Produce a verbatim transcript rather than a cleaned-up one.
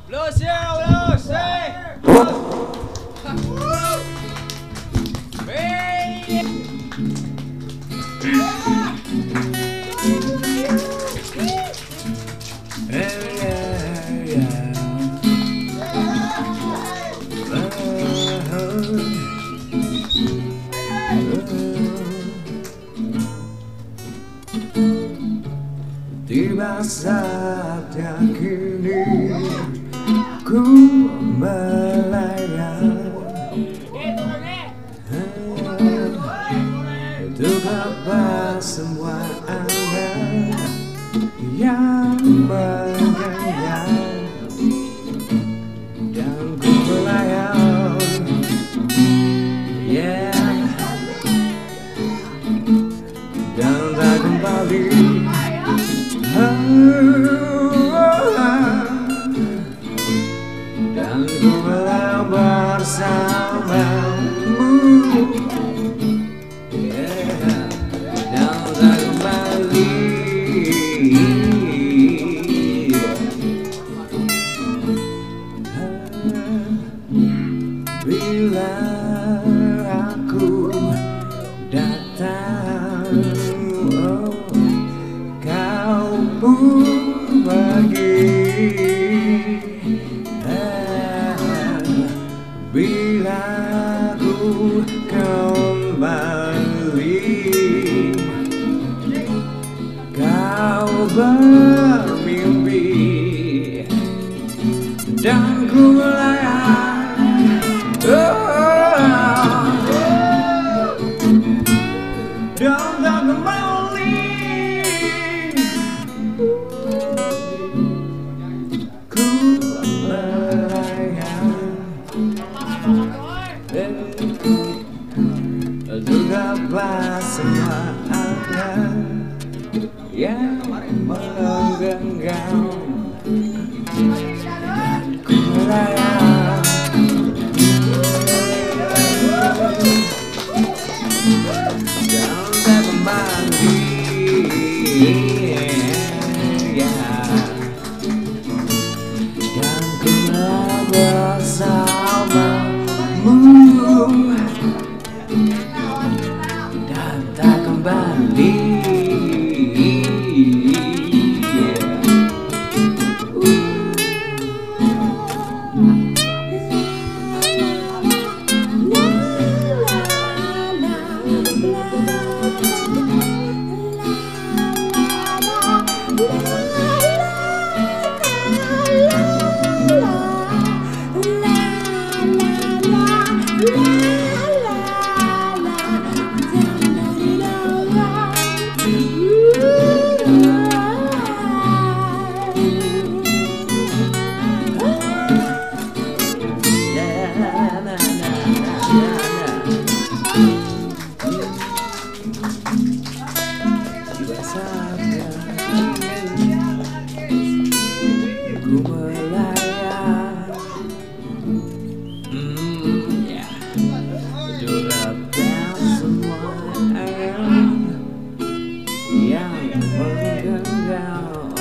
Los yo, los, hey! Tiba saat yang kini ku melayang untuk apa semua anda yang mengenyang dan ku melayang, yeah, dan tak kembali. Dan ku melayang bersamamu, yeah, dan tak kembali. Bila aku datang, oh, kau pun pergi. Bila ku kembali, kau bermimpi dan ku melayang, oh, dan tak kembali. Ku melayang untuk apa semua anda yang menggenggam ku melayang, dan tak kembali, yeah, dan ku melayang bersamamu dan tak kembali. Ku melayang, mm, yeah, durapkan semua yang yang menggenggam.